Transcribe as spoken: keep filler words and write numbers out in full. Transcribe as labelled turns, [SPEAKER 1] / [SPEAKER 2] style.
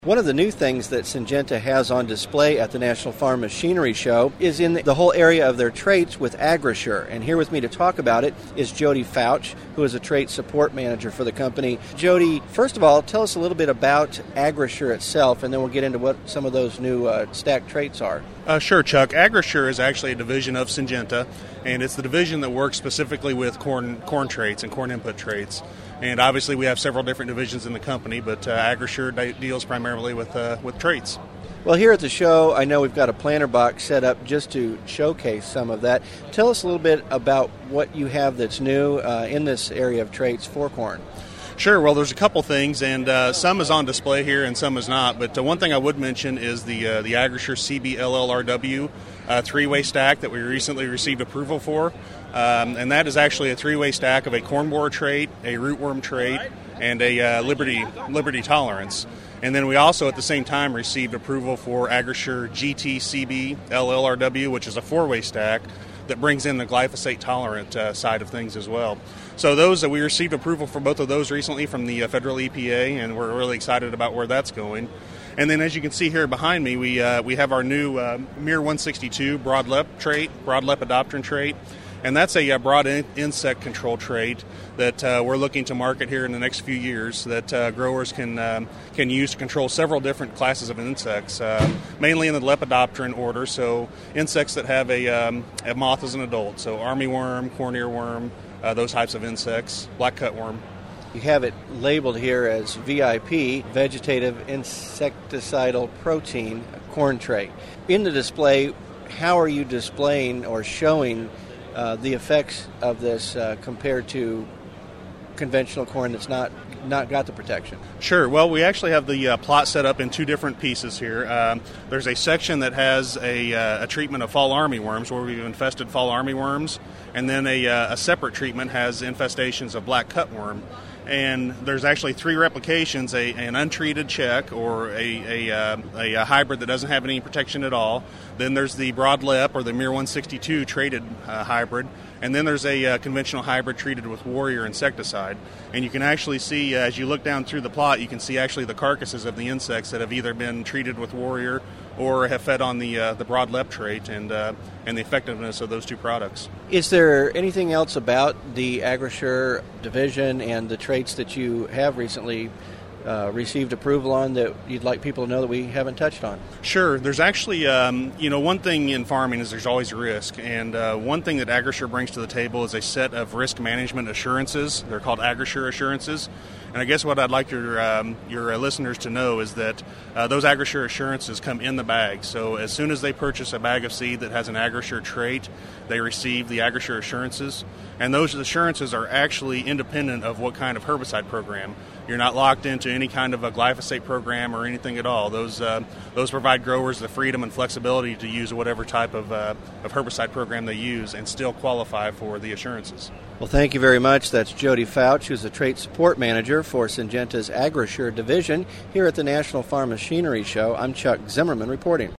[SPEAKER 1] One of the new things that Syngenta has on display at the National Farm Machinery Show is in the whole area of their traits with AgriSure. And here with me to talk about it is Jody Fouch, who is a trait support manager for the company. Jody, first of all, tell us a little bit about AgriSure itself, and then we'll get into what some of those new uh, stacked traits are.
[SPEAKER 2] Uh, sure, Chuck. AgriSure is actually a division of Syngenta, and it's the division that works specifically with corn corn traits and corn input traits. And obviously we have several different divisions in the company, but uh, AgriSure de- deals primarily with uh, with traits.
[SPEAKER 1] Well, here at the show, I know we've got a planter box set up just to showcase some of that. Tell us a little bit about what you have that's new uh, in this area of traits for corn.
[SPEAKER 2] Sure. Well, there's a couple things, and uh, some is on display here and some is not. But uh, one thing I would mention is the uh, the AgriSure C B L L R W uh, three-way stack that we recently received approval for. Um, and that is actually a three-way stack of a corn borer trait, a rootworm trait, and a uh, Liberty Liberty tolerance. And then we also, at the same time, received approval for AgriSure G T C B L L R W, which is a four-way stack that brings in the glyphosate-tolerant uh, side of things as well. So those, uh, we received approval for both of those recently from the uh, federal E P A, and we're really excited about where that's going. And then, as you can see here behind me, we uh, we have our new uh, M I R one sixty-two broadleaf trait, broad lepidopteran trait. And that's a uh, broad in- insect control trait that uh, we're looking to market here in the next few years that uh, growers can um, can use to control several different classes of insects, uh, mainly in the lepidopteran order, so insects that have a, um, a moth as an adult, so armyworm, corn earworm, uh, those types of insects, black cutworm.
[SPEAKER 1] You have it labeled here as V I P, Vegetative Insecticidal Protein Corn Trait. In the display, how are you displaying or showing Uh, the effects of this uh, compared to conventional corn that's not not got the protection?
[SPEAKER 2] Sure. Well, we actually have the uh, plot set up in two different pieces here. Um, there's a section that has a, uh, a treatment of fall armyworms where we've infested fall armyworms, and then a, uh, a separate treatment has infestations of black cutworm. And there's actually three replications, a, an untreated check or a, a, uh, a, a hybrid that doesn't have any protection at all. Then there's the broadleaf or the M I R one sixty-two treated uh, hybrid. And then there's a uh, conventional hybrid treated with Warrior insecticide. And you can actually see, uh, as you look down through the plot, you can see actually the carcasses of the insects that have either been treated with Warrior or have fed on the uh, the broadleaf trait, and uh, and the effectiveness of those two products.
[SPEAKER 1] Is there anything else about the AgriSure division and the traits that you have recently uh, received approval on that you'd like people to know that we haven't touched on?
[SPEAKER 2] Sure. There's actually, um, you know, one thing in farming is there's always risk, and uh, one thing that AgriSure brings to the table is a set of risk management assurances. They're called AgriSure assurances. And I guess what I'd like your um, your uh, listeners to know is that uh, those AgriSure assurances come in the bag. So as soon as they purchase a bag of seed that has an AgriSure trait, they receive the AgriSure assurances. And those assurances are actually independent of what kind of herbicide program. You're not locked into any kind of a glyphosate program or anything at all. Those uh, those provide growers the freedom and flexibility to use whatever type of, uh, of herbicide program they use and still qualify for the assurances.
[SPEAKER 1] Well, thank you very much. That's Jody Fouch, who's the trait support manager for Syngenta's AgriSure division here at the National Farm Machinery Show. I'm Chuck Zimmerman reporting.